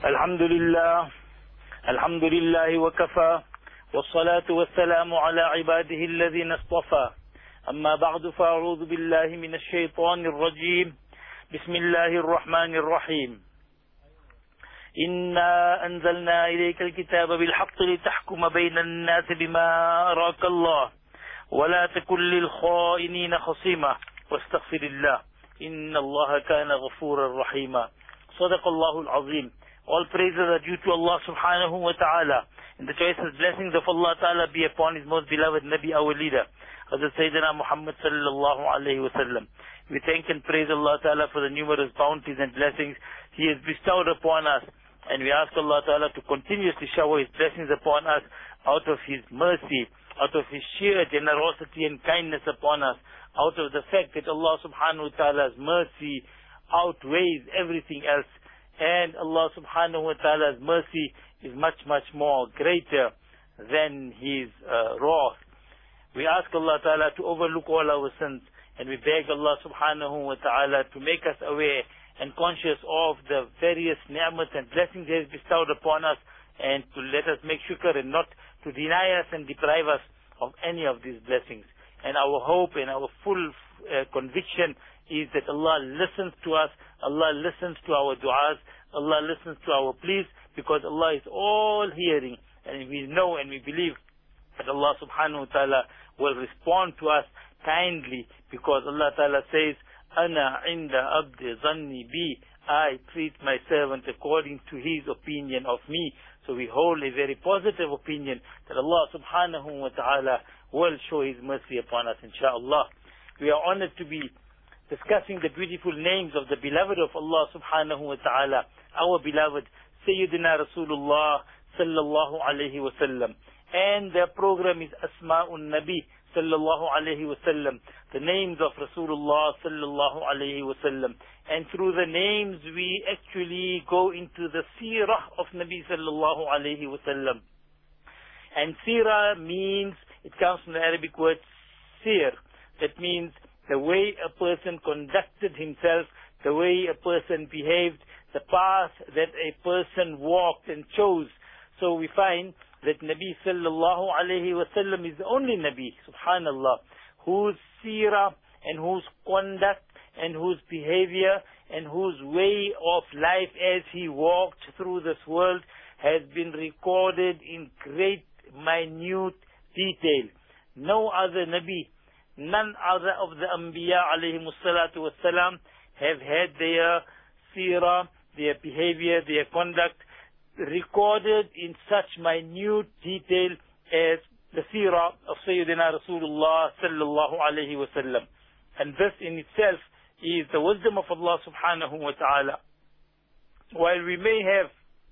الحمد لله الحمد لله وكفى والصلاة والسلام على عباده الذين اصطفى أما بعد فأعوذ بالله من الشيطان الرجيم بسم الله الرحمن الرحيم إنا أنزلنا إليك الكتاب بالحق لتحكم بين الناس بما أراك الله ولا تكن للخائنين خصيما واستغفر الله إن الله كان غفورا رحيما صدق الله العظيم. All praises are due to Allah subhanahu wa ta'ala. And the choicest blessings of Allah ta'ala be upon His most beloved Nabi, our leader, Hazrat Sayyidina Muhammad sallallahu alayhi wa sallam. We thank and praise Allah ta'ala for the numerous bounties and blessings He has bestowed upon us. And we ask Allah ta'ala to continuously shower His blessings upon us out of His mercy, out of His sheer generosity and kindness upon us, out of the fact that Allah subhanahu wa ta'ala's mercy outweighs everything else. And Allah subhanahu wa ta'ala's mercy is much, much more greater than His wrath. We ask Allah ta'ala to overlook all our sins, and we beg Allah subhanahu wa ta'ala to make us aware and conscious of the various ni'mat and blessings He has bestowed upon us, and to let us make shukr and not to deny us and deprive us of any of these blessings. And our hope and our full conviction is that Allah listens to us, Allah listens to our du'as, Allah listens to our pleas, because Allah is all hearing, and we know and we believe that Allah subhanahu wa ta'ala will respond to us kindly, because Allah ta'ala says, Ana inda abdi zanni bi, I treat my servant according to his opinion of me. So we hold a very positive opinion that Allah subhanahu wa ta'ala will show His mercy upon us, inshaAllah. We are honored to be discussing the beautiful names of the beloved of Allah subhanahu wa ta'ala, our beloved Sayyidina Rasulullah sallallahu alayhi wa sallam. And their program is Asma'un Nabi sallallahu alayhi wa sallam, the names of Rasulullah sallallahu alayhi wa sallam. And through the names we actually go into the seerah of Nabi sallallahu alayhi wa sallam. And seerah means, it comes from the Arabic word seer. That means the way a person conducted himself, the way a person behaved, the path that a person walked and chose. So we find that Nabi sallallahu alayhi wa sallam is the only Nabi, subhanallah, whose seerah and whose conduct and whose behavior and whose way of life as he walked through this world has been recorded in great, minute detail. No other Nabi, none other of the Anbiya alayhimus salatu wassalam have had their seerah, their behavior, their conduct recorded in such minute detail as the seerah of Sayyidina Rasulullah sallallahu alayhi wa sallam. And this in itself is the wisdom of Allah subhanahu wa ta'ala. While we may have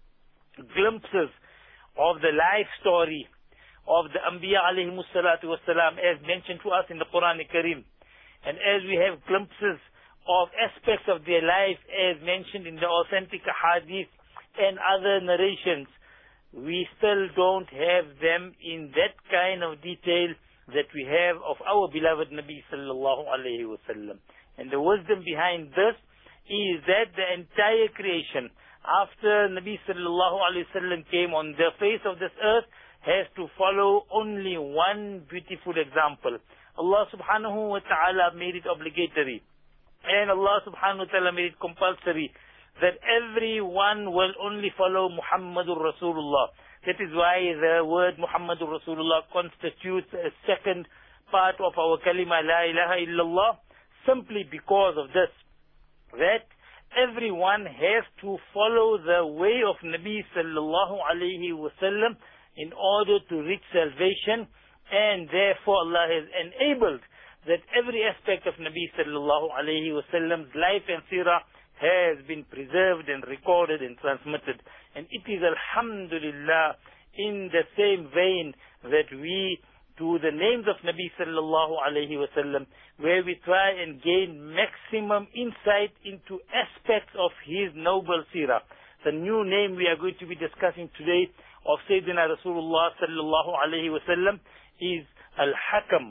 glimpses of the life story of the Anbiya alayhimus salatu wassalam as mentioned to us in the Quran Kareem, and as we have glimpses of aspects of their life as mentioned in the authentic hadith and other narrations, we still don't have them in that kind of detail that we have of our beloved Nabi sallallahu alayhi wa sallam. And the wisdom behind this is that the entire creation, after Nabi sallallahu alayhi wa sallam came on the face of this earth, has to follow only one beautiful example. Allah subhanahu wa ta'ala made it obligatory, and Allah subhanahu wa ta'ala made it compulsory that everyone will only follow Muhammadur Rasulullah. That is why the word Muhammadur Rasulullah constitutes a second part of our kalima La ilaha illallah, simply because of this, that everyone has to follow the way of Nabi sallallahu alayhi wa sallam in order to reach salvation. And therefore Allah has enabled that every aspect of Nabi sallallahu alayhi wa sallam's life and seerah has been preserved and recorded and transmitted. And it is alhamdulillah in the same vein that we do the names of Nabi sallallahu alayhi wa sallam, where we try and gain maximum insight into aspects of his noble seerah. The new name we are going to be discussing today of Sayyidina Rasulullah sallallahu alayhi wa sallam is Al-Hakam,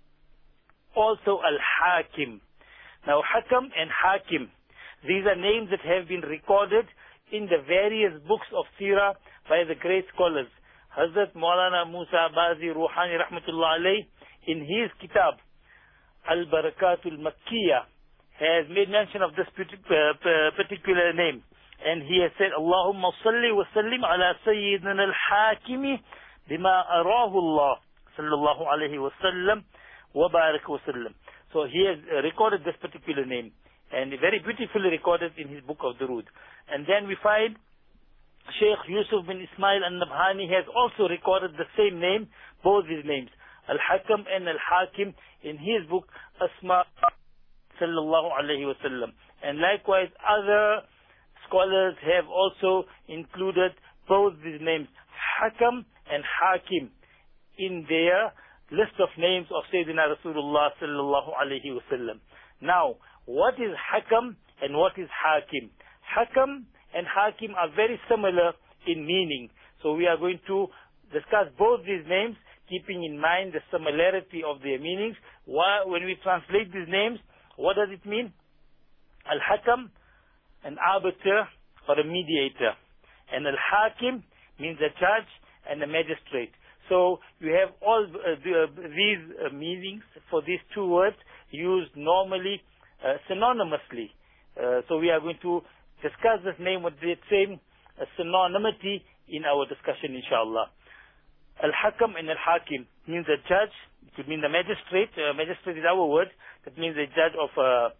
also Al-Hakim. Now Hakam and Hakim, these are names that have been recorded in the various books of Sirah by the great scholars. Hazrat Maulana Musa Bazi Ruhani Rahmatullah Alayh, in his kitab Al-Barakatul Makkiyah, has made mention of this particular name. And he has said, Allahumma salli wa sallim ala Sayyidina al-Hakimi bima arahu Allah sallallahu alayhi wa sallam wa barak wa sallam. So he has recorded this particular name, and very beautifully recorded in his book of Durood. And then we find Sheikh Yusuf bin Ismail al-Nabhani has also recorded the same name, both his names, Al-Hakam and Al-Hakim, in his book Asma sallallahu alayhi wa sallam. And likewise other scholars have also included both these names, Hakam and Hakim, in their list of names of Sayyidina Rasulullah sallallahu alayhi wa sallam. Now, what is Hakam and what is Hakim? Hakam and Hakim are very similar in meaning. So we are going to discuss both these names, keeping in mind the similarity of their meanings. When we translate these names, what does it mean? Al-Hakam, an arbiter or a mediator. And Al-Hakim means a judge and a magistrate. So you have all these meanings for these two words used normally synonymously. So we are going to discuss this name with the same synonymity in our discussion, inshallah. Al-Hakam and Al-Hakim means a judge. It could mean the magistrate. Magistrate is our word. That means a judge of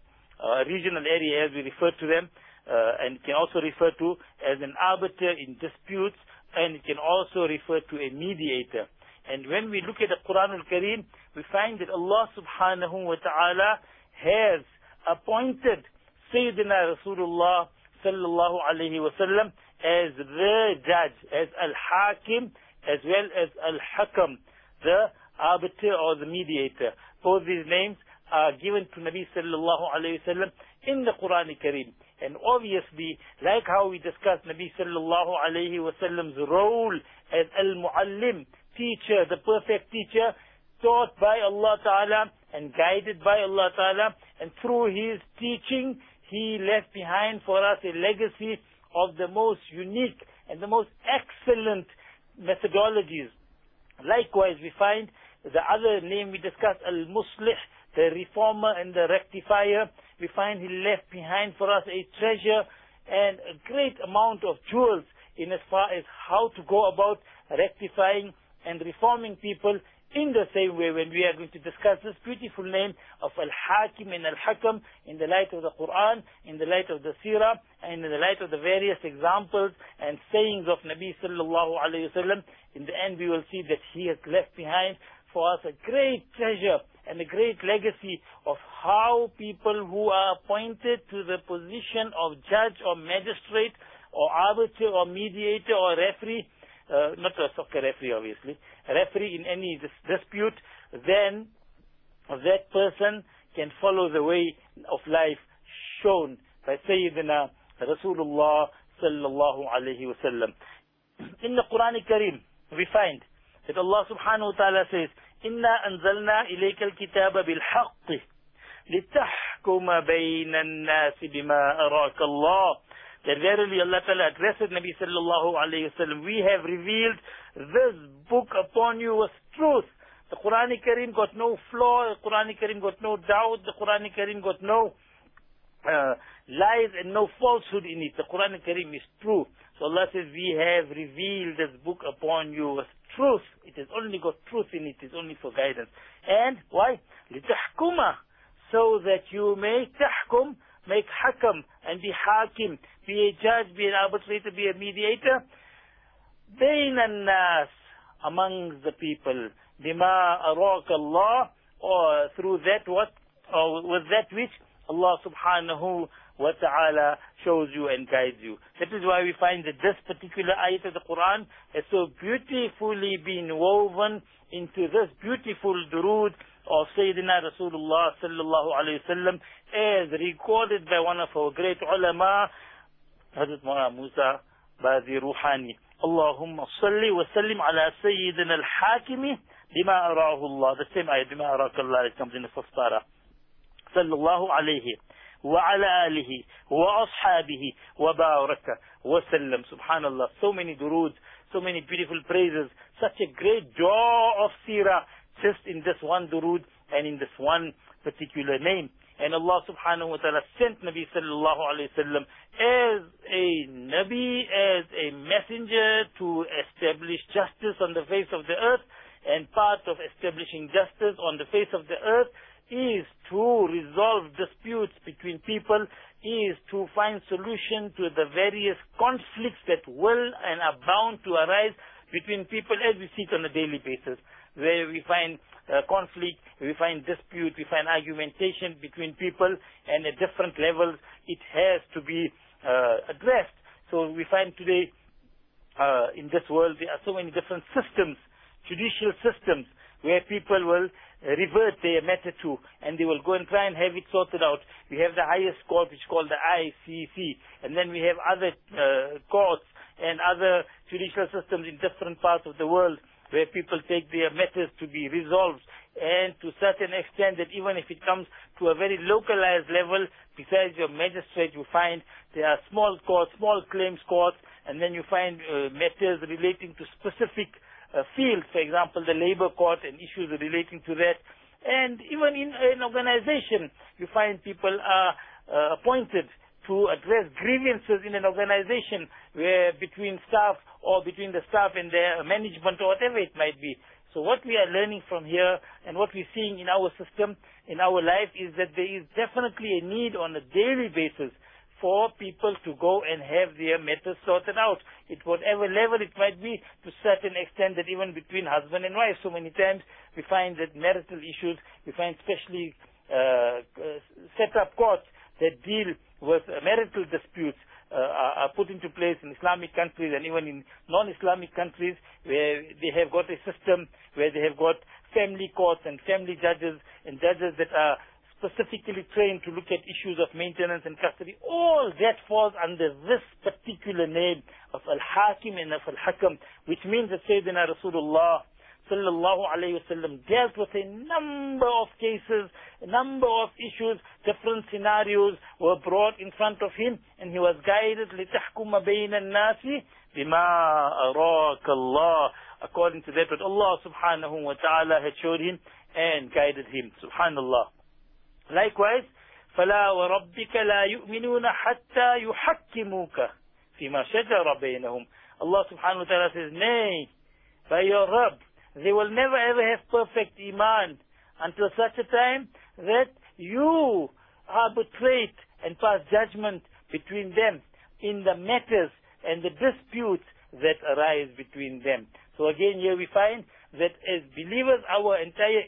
a regional area, as we refer to them. And it can also refer to as an arbiter in disputes, and it can also refer to a mediator. And when we look at the Quran al-Kareem, we find that Allah subhanahu wa ta'ala has appointed Sayyidina Rasulullah sallallahu alayhi wa sallam as the judge, as Al-Hakim, as well as Al-Hakam, the arbiter or the mediator. Both these names are given to Nabi sallallahu alayhi wa sallam in the Quran al-Kareem. And obviously, like how we discussed Nabi sallallahu alayhi wa sallam's role as al-muallim, teacher, the perfect teacher, taught by Allah Ta'ala and guided by Allah Ta'ala, and through his teaching, he left behind for us a legacy of the most unique and the most excellent methodologies. Likewise, we find the other name we discussed, Al-Muslih, the reformer and the rectifier. We find he left behind for us a treasure and a great amount of jewels in as far as how to go about rectifying and reforming people in the same way. When we are going to discuss this beautiful name of Al-Hakim and Al-Hakam in the light of the Quran, in the light of the Seerah, and in the light of the various examples and sayings of Nabi sallallahu alayhi wa sallam, in the end we will see that he has left behind for us a great treasure and a great legacy of how people who are appointed to the position of judge or magistrate or arbiter or mediator or referee, not a soccer referee obviously, a referee in any dispute, then that person can follow the way of life shown by Sayyidina Rasulullah sallallahu alayhi wa sallam. In the Quran al-Kareem, we find that Allah subhanahu wa ta'ala says, إِنَّا أَنزَلْنَا إِلَيْكَ الْكِتَابَ بِالْحَقِّ لِتَحْكُمَ بَيْنَ النَّاسِ بِمَا أَرَاكَ اللَّهُ. That verily Allah Ta'ala addressed Nabi sallallahu alayhi wa sallam, we have revealed this book upon you with truth. The Quran al-Kareem got no flaw, the Quran al-Kareem got no doubt, the Quran al-Kareem got no lies and no falsehood in it. The Quran al-Kareem is true. So Allah says, we have revealed this book upon you with truth. It has only got truth in it. It is only for guidance. And why? لِتَحْكُمَ, so that you may tahkum, make hakam, and be hakim, be a judge, be an arbitrator, be a mediator, بَيْنَ النَّاسِ, amongst the people, بِمَا أَرَاكَ اللَّهُ, or through that what, or with that which Allah subhanahu wa ta'ala shows you and guides you. That is why we find that this particular ayat of the Quran has so beautifully been woven into this beautiful durood of Sayyidina Rasulullah sallallahu alayhi wa sallam, as recorded by one of our great ulama, Hazrat Maulana Musa Bazi Ruhani. Allahumma salli wa sallim ala Sayyidina al-Hakimi bima arahu Allah. The same ayat, bima araka Allah, it comes in the first para. Sallallahu alayhi وعلى آله وأصحابه وبارك وسلم. Subhanallah, so many durood, so many beautiful praises, such a great draw of seerah just in this one durood and in this one particular name. And Allah subhanahu wa ta'ala sent Nabi sallallahu alayhi wa sallam as a Nabi, as a messenger to establish justice on the face of the earth. And part of establishing justice on the face of the earth is to resolve disputes between people, is to find solution to the various conflicts that will and are bound to arise between people as we see it on a daily basis, where we find conflict, we find dispute, we find argumentation between people, and at different levels it has to be addressed. So we find today in this world there are so many different systems, judicial systems, where people will revert their matter to, and they will go and try and have it sorted out. We have the highest court, which is called the ICC, and then we have other courts and other judicial systems in different parts of the world, where people take their matters to be resolved, and to a certain extent that even if it comes to a very localized level, besides your magistrate, you find there are small courts, small claims courts, and then you find matters relating to specific fields, for example, the labor court and issues relating to that. And even in an organization, you find people are appointed to address grievances in an organization, where between staff or between the staff and their management or whatever it might be. So what we are learning from here and what we're seeing in our system, in our life, is that there is definitely a need on a daily basis for people to go and have their matters sorted out, at whatever level it might be, to a certain extent that even between husband and wife, so many times we find that marital issues, we find specially set up courts that deal with marital disputes are put into place in Islamic countries and even in non-Islamic countries, where they have got a system where they have got family courts and family judges and judges that are specifically trained to look at issues of maintenance and custody. All that falls under this particular name of Al-Hakim and of Al-Hakam, which means that Sayyidina Rasulullah sallallahu alayhi wa sallam dealt with a number of cases, a number of issues, different scenarios were brought in front of him, and he was guided لِتَحْكُمَ بَيْنَ النَّاسِ بِمَا أَرَاكَ اللَّهِ, according to that what Allah subhanahu wa ta'ala had showed him and guided him. Subhanallah. Likewise, فَلَا وَرَبِّكَ لَا يُؤْمِنُونَ حَتَّى يُحَكِّمُوكَ فِي مَا شَجَرَ بَيْنَهُمْ. Allah subhanahu wa ta'ala says, nay, by your Rabb, they will never ever have perfect iman until such a time that you arbitrate and pass judgment between them in the matters and the disputes that arise between them. So again, here we find that as believers, our entire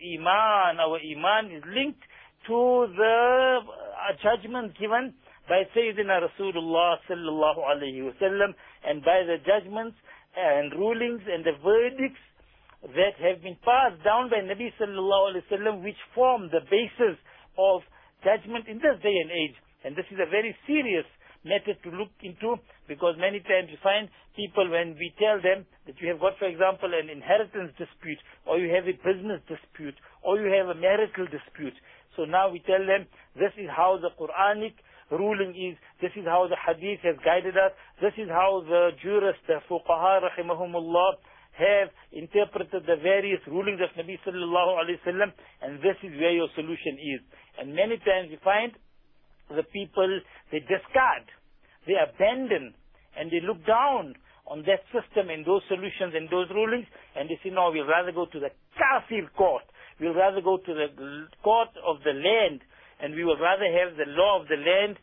iman is linked to the judgment given by Sayyidina Rasulullah sallallahu alayhi wa sallam, and by the judgments and rulings and the verdicts that have been passed down by Nabi sallallahu alayhi wa sallam, which form the basis of judgment in this day and age. And this is a very serious matter to look into, because many times you find people, when we tell them that you have got, for example, an inheritance dispute, or you have a business dispute, or you have a marital dispute. So now we tell them, this is how the Quranic ruling is, this is how the hadith has guided us, this is how the jurists, the fuqaha rahimahumullah, have interpreted the various rulings of Nabi sallallahu alayhi wa sallam, and this is where your solution is. And many times you find the people, they discard, they abandon, and they look down on that system and those solutions and those rulings, and they say, no, we'll rather go to the kafir court, we'll rather go to the court of the land, and we will rather have the law of the land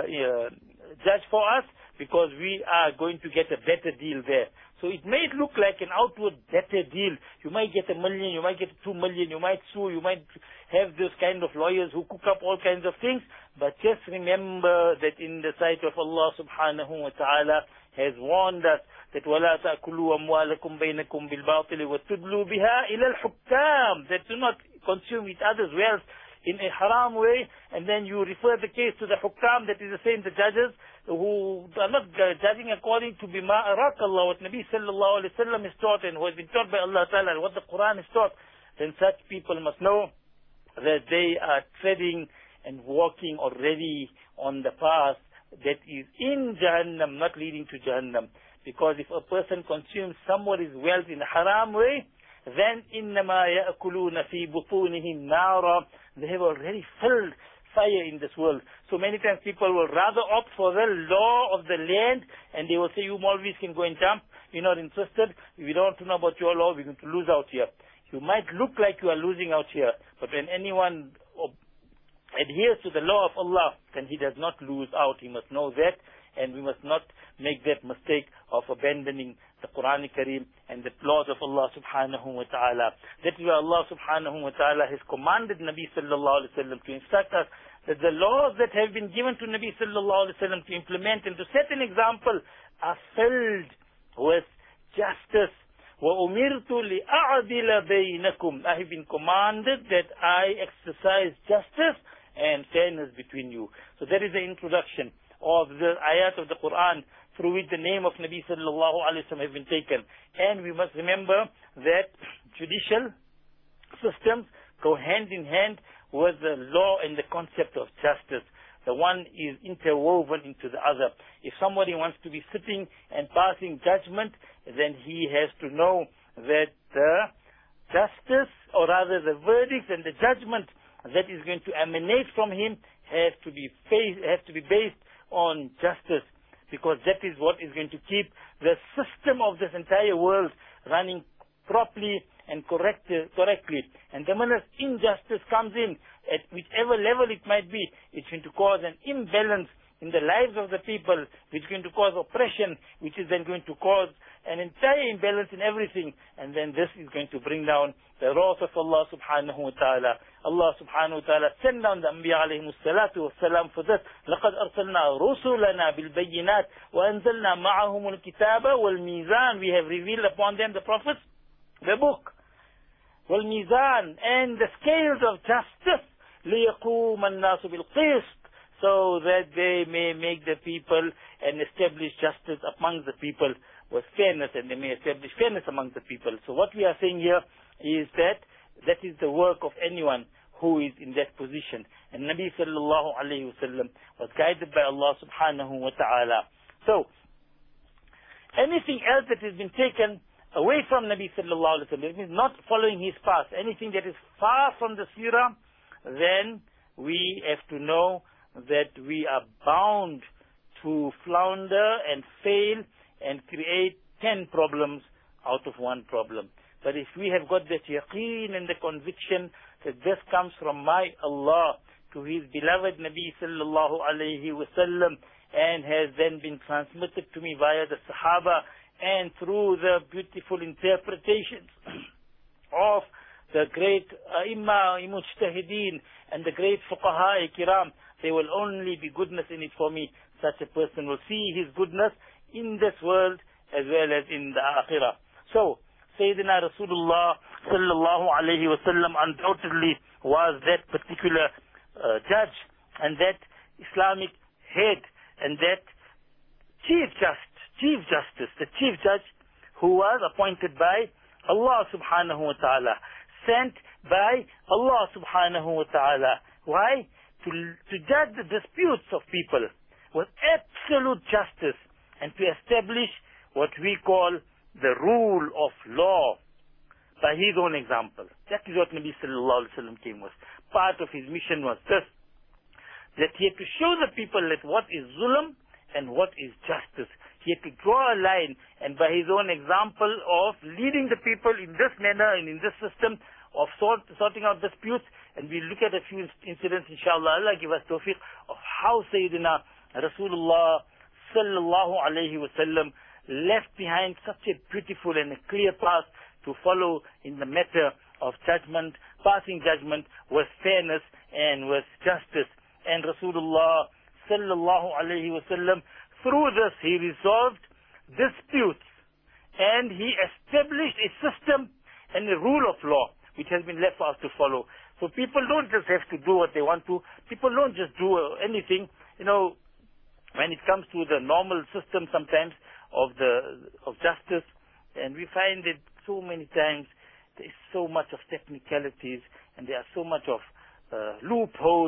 judge for us, because we are going to get a better deal there. So it may look like an outward better deal. You might get $1 million, you might get $2 million, you might sue, you might have those kind of lawyers who cook up all kinds of things. But just remember that in the sight of Allah subhanahu wa ta'ala has warned us that وَلَا تَأْكُلُوا أَمْوَالَكُمْ بَيْنَكُمْ بِالْبَاطِلِ وَتُدْلُوا بِهَا إِلَى الْحُكَّامِ, that do not consume each other's wealth in a haram way, and then you refer the case to the hukam, that is the same, the judges, who are not judging according to bima arak Allah, what Nabi sallallahu alayhi wa sallam is taught and what has been taught by Allah Ta'ala and what the Quran is taught. Then such people must know that they are treading and walking already on the path that is in Jahannam, not leading to Jahannam. Because if a person consumes somebody's wealth in a haram way, then إِنَّمَا يَأْكُلُونَ فِي بُطُونِهِمْ نَارًا. They have already filled fire in this world. So many times people will rather opt for the law of the land, and they will say, you Maulvis can go and jump. We're not interested. We don't want to know about your law. We're going to lose out here. You might look like you are losing out here, but when anyone adheres to the law of Allah, then he does not lose out. He must know that, and we must not make that mistake of abandoning the Quran Kareem and the laws of Allah subhanahu wa ta'ala. That is why Allah subhanahu wa ta'ala has commanded Nabi sallallahu alayhi wa sallam to instruct us that the laws that have been given to Nabi sallallahu alayhi wa sallam to implement and to set an example are filled with justice. وَأُمِرْتُ لِأَعْدِلَ بَيْنَكُمْ. I have been commanded that I exercise justice and fairness between you. So that is the introduction of the ayat of the Quran through which the name of Nabi sallallahu alayhi wa sallam has been taken. And we must remember that judicial systems go hand in hand with the law and the concept of justice. The one is interwoven into the other. If somebody wants to be sitting and passing judgment, then he has to know that the justice, or rather the verdicts and the judgment that is going to emanate from him has to be based on justice, because that is what is going to keep the system of this entire world running properly and correctly. And the minute injustice comes in, at whichever level it might be, it's going to cause an imbalance in the lives of the people, which is going to cause oppression, which is then going to cause an entire imbalance in everything. And then this is going to bring down the wrath of Allah subhanahu wa ta'ala. Allah subhanahu wa ta'ala sent down the Anbiya alayhimus salatu wassalam for this. لَقَدْ أَرْسَلْنَا رُسُلَنَا بِالْبَيِّنَاتِ وَأَنزَلْنَا مَعَهُمُ الْكِتَابَ وَالْمِيزَانِ. We have revealed upon them, the prophets, the book. وَالْمِيزَانِ, and the scales of justice. لِيَقُومَ النَّاسُ بِالْقِسْطِ, so that they may make the people and establish justice among the people with fairness, and they may establish fairness among the people. So what we are saying here is that that is the work of anyone who is in that position. And Nabi sallallahu alayhi wa sallam was guided by Allah subhanahu wa ta'ala. So, anything else that has been taken away from Nabi sallallahu alayhi wa sallam, it means not following his path, anything that is far from the seerah, then we have to know that we are bound to flounder and fail and create 10 problems out of one problem. But if we have got that yaqeen and the conviction that this comes from my Allah to His beloved Nabi sallallahu alayhi wa sallam, and has then been transmitted to me via the Sahaba and through the beautiful interpretations of the great Imma Mujtahideen and the great Fuqaha Kiram, there will only be goodness in it for me. Such a person will see his goodness in this world as well as in the Akhirah. So, Sayyidina Rasulullah sallallahu alayhi wa sallam undoubtedly was that particular judge and that Islamic head and that chief justice, the chief judge who was appointed by Allah subhanahu wa ta'ala, sent by Allah subhanahu wa ta'ala. Why? To judge the disputes of people with absolute justice and to establish what we call the rule of law by his own example. That is what Nabi sallallahu alayhi wa sallam came with. Part of his mission was this, that he had to show the people that what is zulm and what is justice. He had to draw a line, and by his own example of leading the people in this manner and in this system of sorting out disputes, and we look at a few incidents, inshallah, Allah give us tawfiq, of how Sayyidina Rasulullah sallallahu alayhi wa sallam left behind such a beautiful and a clear path to follow in the matter of judgment, passing judgment with fairness and with justice. And Rasulullah sallallahu alayhi wa sallam, through this he resolved disputes and he established a system and a rule of law which has been left for us to follow. So people don't just have to do what they want to. People don't just do anything. You know, when it comes to the normal system sometimes of justice, and we find that so many times there is so much of technicalities and there are so much of loopholes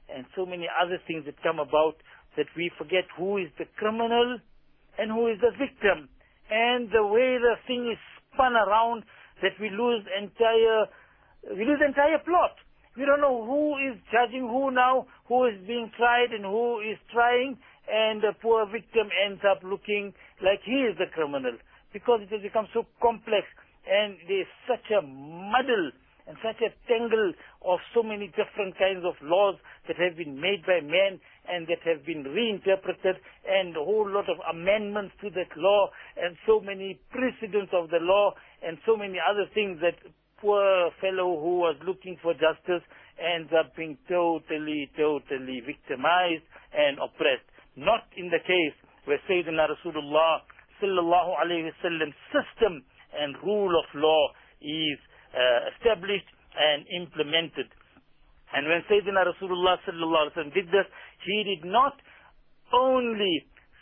and so many other things that come about that we forget who is the criminal and who is the victim. And the way the thing is spun around, that we lose entire plot. We don't know who is judging who now, who is being tried and who is trying, and the poor victim ends up looking like he is the criminal, because it has become so complex, and there's such a muddle and such a tangle of so many different kinds of laws that have been made by men and that have been reinterpreted, and a whole lot of amendments to that law, and so many precedents of the law, and so many other things that poor fellow who was looking for justice ends up being totally victimized and oppressed. Not in the case where Sayyidina Rasulullah sallallahu alayhi wasallam's system and rule of law is established and implemented. And when Sayyidina Rasulullah sallallahu alaihi wasallam did this, he did not only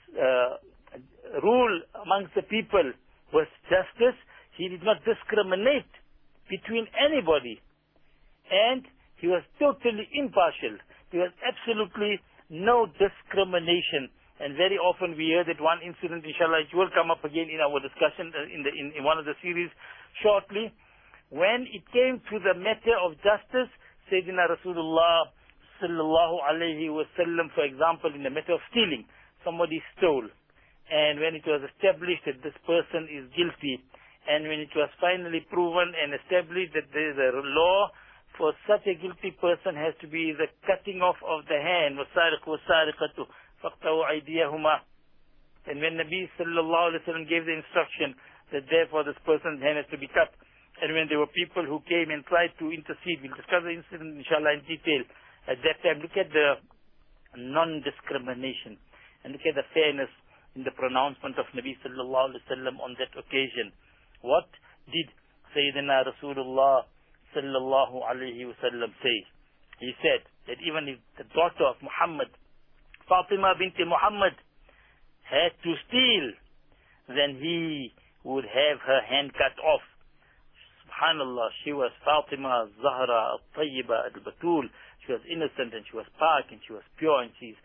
rule amongst the people with justice, he did not discriminate between anybody, and he was totally impartial. There was absolutely no discrimination. And very often we hear that one incident, inshallah, it will come up again in our discussion in one of the series shortly. When it came to the matter of justice, Sayyidina Rasulullah sallallahu alayhi wasallam, for example, in the matter of stealing, somebody stole, and when it was established that this person is guilty, and when it was finally proven and established that there is a law for such a guilty person has to be the cutting off of the hand, وَالسَّارِقُ وَالسَّارِقَةُ فَاقْطَعُوا أَيْدِيَهُمَا. And when Nabi sallallahu alayhi wa sallam gave the instruction that therefore this person's hand has to be cut, and when there were people who came and tried to intercede, we'll discuss the incident inshallah in detail at that time. Look at the non-discrimination and look at the fairness in the pronouncement of Nabi sallallahu alayhi wa sallam on that occasion. What did Sayyidina Rasulullah sallallahu alayhi wa sallam say? He said that even if the daughter of Muhammad, Fatima binti Muhammad, had to steal, then he would have her hand cut off. Subhanallah, she was Fatima Zahra al-Tayyiba al-Batul. She was innocent and she was park and she was pure, and she's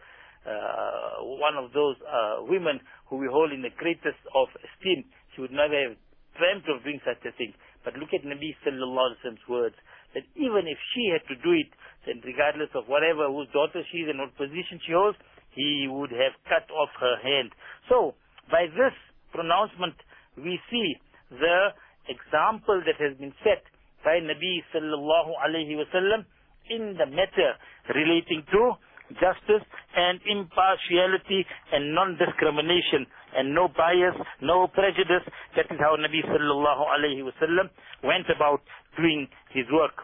one of those women who we hold in the greatest of esteem. She would never have dreamt of doing such a thing. But look at Nabi sallallahu alaihi wasallam's words, that even if she had to do it, then regardless of whatever, whose daughter she is and what position she holds, he would have cut off her hand. So, by this pronouncement, we see the example that has been set by Nabi sallallahu alayhi wasallam in the matter relating to justice and impartiality and non-discrimination and no bias, no prejudice. That is how Nabi sallallahu alayhi wasallam went about doing his work.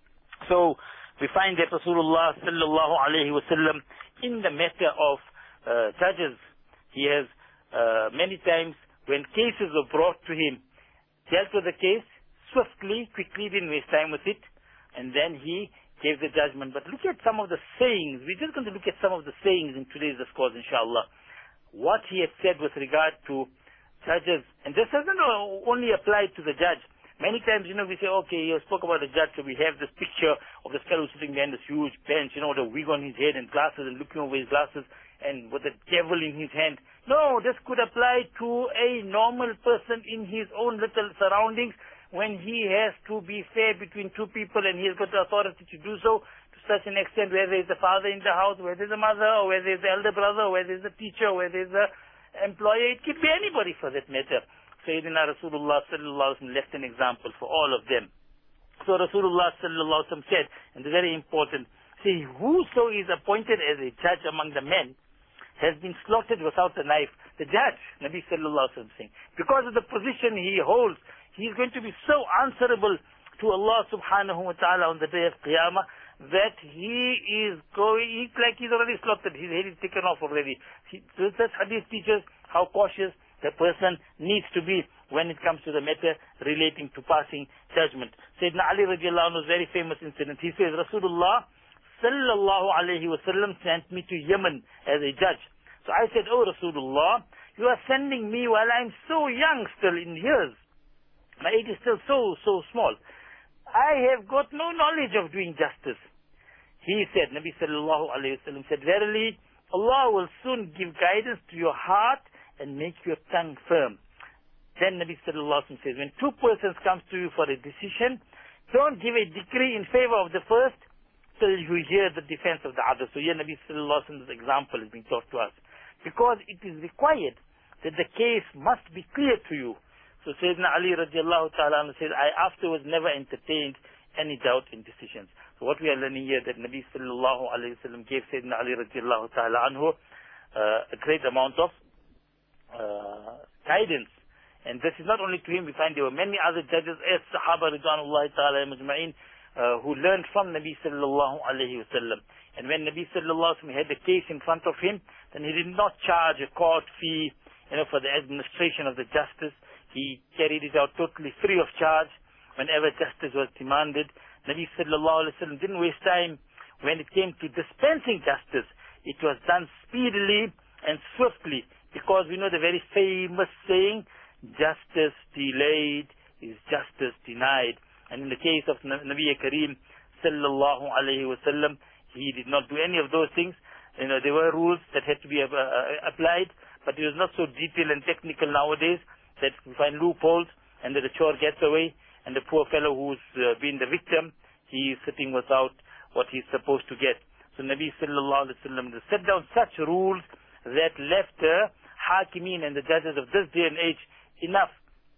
So we find that Rasulullah sallallahu alayhi wasallam in the matter of judges, he has many times when cases were brought to him, dealt with the case swiftly, quickly, didn't waste time with it, and then he gave the judgment. But look at some of the sayings. We're just going to look at some of the sayings in today's discourse, inshallah. What he had said with regard to judges, and this doesn't only apply to the judge. Many times, we say, okay, you spoke about the judge, so we have this picture of this fellow sitting behind this huge bench, with a wig on his head and glasses and looking over his glasses and with a gavel in his hand. No, this could apply to a normal person in his own little surroundings when he has to be fair between two people and he has got the authority to do so to such an extent, where there is a father in the house, where there is a mother, or where there is the elder brother, or where there is a teacher, or where there is a employer. It could be anybody for that matter. Sayyidina Rasulullah sallallahu alaihi wasallam left an example for all of them. So Rasulullah sallallahu alaihi wasallam said, and it's very important, see, whoso is appointed as a judge among the men has been slaughtered without a knife. The judge, Nabi sallallahu alaihi wasallam saying, because of the position he holds, he is going to be so answerable to Allah subhanahu wa ta'ala on the day of Qiyamah that he's like he's already slaughtered. His head is taken off already. This hadith teaches how cautious the person needs to be when it comes to the matter relating to passing judgment. Sayyidina Ali radiallahu anhu, very famous incident. He says, Rasulullah sallallahu alayhi wa sallam sent me to Yemen as a judge. So I said, oh Rasulullah, you are sending me while I'm so young still in years. My age is still so small. I have got no knowledge of doing justice. he said, Nabi sallallahu alayhi wasallam said, verily, Allah will soon give guidance to your heart and make your tongue firm. Then Nabi sallallahu alayhi wasallam says, when two persons come to you for a decision, don't give a decree in favor of the first till you hear the defense of the other. So here Nabi sallallahu alayhi wasallam's example is being taught to us. Because it is required that the case must be clear to you. So Sayyidina Ali radiallahu ta'ala anhu said, I afterwards never entertained any doubt in decisions. So what we are learning here, that Nabi sallallahu alayhi wasallam gave Sayyidina Ali radiallahu ta'ala anhu a great amount of guidance. And this is not only to him, we find there were many other judges, as Sahaba ridwanullahi ta'ala majma'in, who learned from Nabi sallallahu alayhi wasallam. And when Nabi sallallahu alayhi wasallam had a case in front of him, then he did not charge a court fee, for the administration of the justice. He carried it out totally free of charge whenever justice was demanded. Nabi sallallahu alayhi wasallam didn't waste time when it came to dispensing justice. It was done speedily and swiftly, because we know the very famous saying, justice delayed is justice denied. And in the case of Nabi Kareem sallallahu alayhi wasallam, he did not do any of those things. There were rules that had to be applied, but it was not so detailed and technical nowadays that we find loopholes and that the chore gets away, and the poor fellow who's been the victim, he is sitting without what he's supposed to get. So Nabi sallallahu alayhi wasallam set down such rules that left the Hakimeen and the judges of this day and age enough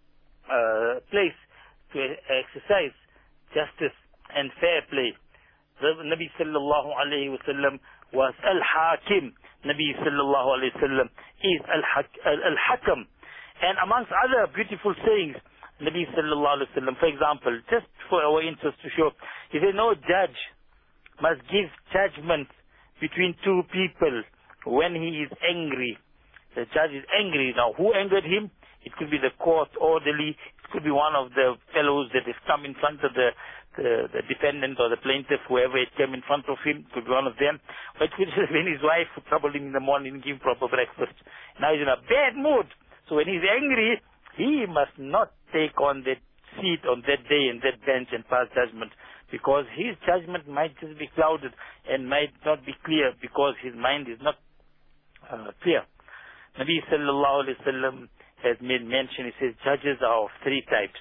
place to exercise justice and fair play. The Nabi sallallahu alayhi wasallam was Al-Hakim. Nabi sallallahu alayhi wasallam is Al-Hakam. And amongst other beautiful sayings, Nabi sallallahu alayhi wasallam, for example, just for our interest to show, he said, no judge must give judgment between two people when he is angry. The judge is angry. Now, who angered him? It could be the court orderly. It could be one of the fellows that has come in front of the defendant or the plaintiff, whoever it came in front of him. It could be one of them. Or it could have been his wife who troubled him in the morning and gave him proper breakfast. Now he's in a bad mood. So when he's angry, he must not take on that seat on that day in that bench and pass judgment, because his judgment might just be clouded and might not be clear because his mind is not clear. Nabi sallallahu alayhi wasallam has made mention, he says, judges are of three types.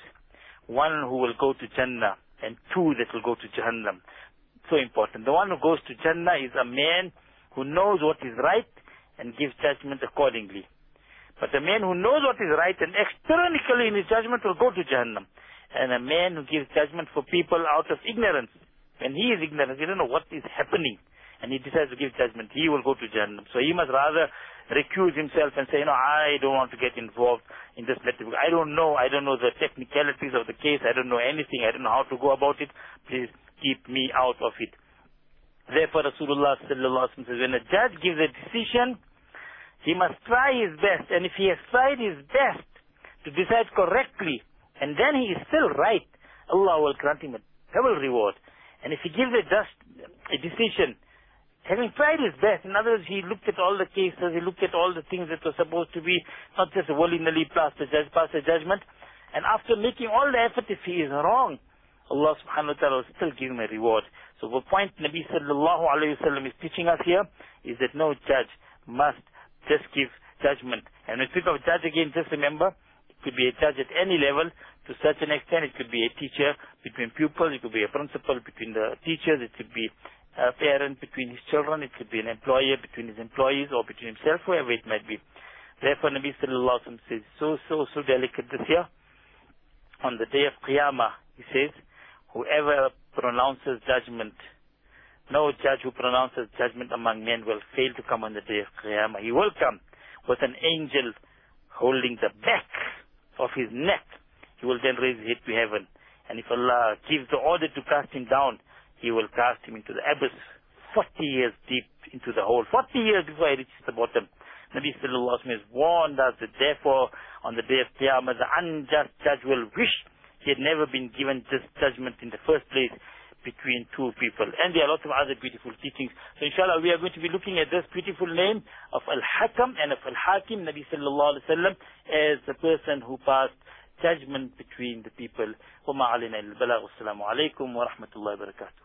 One who will go to Jannah, and two that will go to Jahannam. So important. The one who goes to Jannah is a man who knows what is right and gives judgment accordingly. But a man who knows what is right and externally in his judgment will go to Jahannam. And a man who gives judgment for people out of ignorance, when he is ignorant, he doesn't know what is happening, and he decides to give judgment, he will go to Jahannam. So he must rather recuse himself and say, I don't want to get involved in this matter. I don't know the technicalities of the case. I don't know anything. I don't know how to go about it. Please keep me out of it. Therefore, Rasulullah sallallahu alaihi wasallam says, when a judge gives a decision, he must try his best. And if he has tried his best to decide correctly, and then he is still right, Allah will grant him a double reward. And if he gives a decision, having tried his best, in other words, he looked at all the cases, he looked at all the things that were supposed to be, not just willy-nilly pass the judgment, and after making all the effort, if he is wrong, Allah subhanahu wa ta'ala will still give him a reward. So the point Nabi sallallahu alayhi wa sallam is teaching us here is that no judge must just give judgment. And when we speak of judge again, just remember, it could be a judge at any level. To such an extent, it could be a teacher between pupils, it could be a principal between the teachers, it could be a parent between his children, it could be an employer between his employees or between himself, whoever it might be. Therefore, Nabi sallallahu alaihi wasallam says, so delicate this here. On the day of Qiyamah, he says, whoever pronounces judgment, no judge who pronounces judgment among men will fail to come on the day of Qiyamah. He will come with an angel holding the back of his neck. He will then raise his head to heaven. And if Allah gives the order to cast him down, he will cast him into the abyss, 40 years deep into the hole, 40 years before he reaches the bottom. Nabi sallallahu alaihi wasallam has warned us that therefore, on the day of Qiyamah, the unjust judge will wish he had never been given just judgment in the first place between two people. And there are lots of other beautiful teachings. So inshallah, we are going to be looking at this beautiful name of Al-Hakam and of Al-Hakim, Nabi sallallahu alaihi wasallam, as the person who passed judgment between the people. وَمَا عَلَيْنَا إِلَّا الْبَلَاغُ. Assalamu alaikum wa rahmatullahi wa barakatuh.